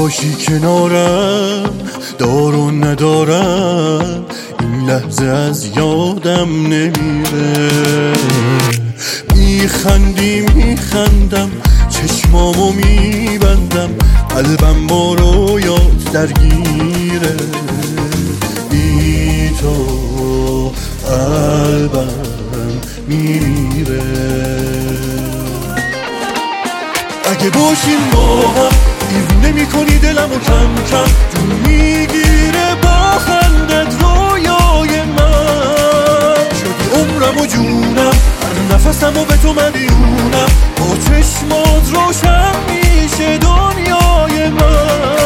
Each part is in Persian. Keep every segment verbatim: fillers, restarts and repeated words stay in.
باشی کنارم، دار و ندارم، این لحظه از یادم نمیره. میخندی میخندم، چشمامو میبندم، قلبم با رویات درگیره. بی تو قلبم میره. اگه باشیم با هم، دیوونه میکنی دلمو کم کم، جون میگیره با خندت رویای من. شدی عمرم و جونم، هر نفسم و به تو مدیونم، با چشمات روشن میشه دنیای من.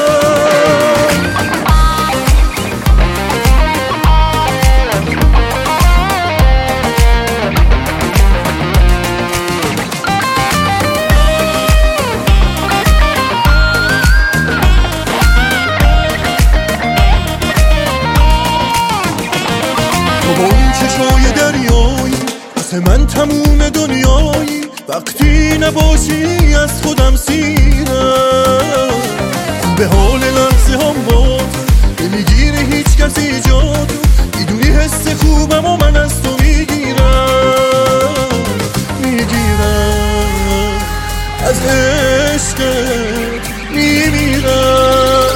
با اون چشای دریایی واسه من تموم دنیایی، وقتی نباشی از خودم سیرم. به حال لحظه هم باد نمیگیره هیچ کسی جادو، میدونی حس خوبم و من از تو میگیرم میگیرم از عشقت میمیرم.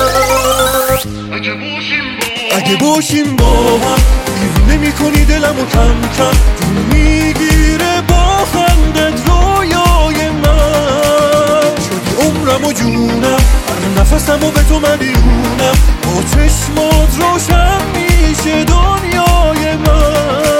اگه باشیم با هم، دیوونه میکنی دلمو کم کم، جون میگیره با خندت رویای من. شدی عمرم و جونم، هر نفسم و به تو مدیونم، با چشمات روشن میشه دنیای من.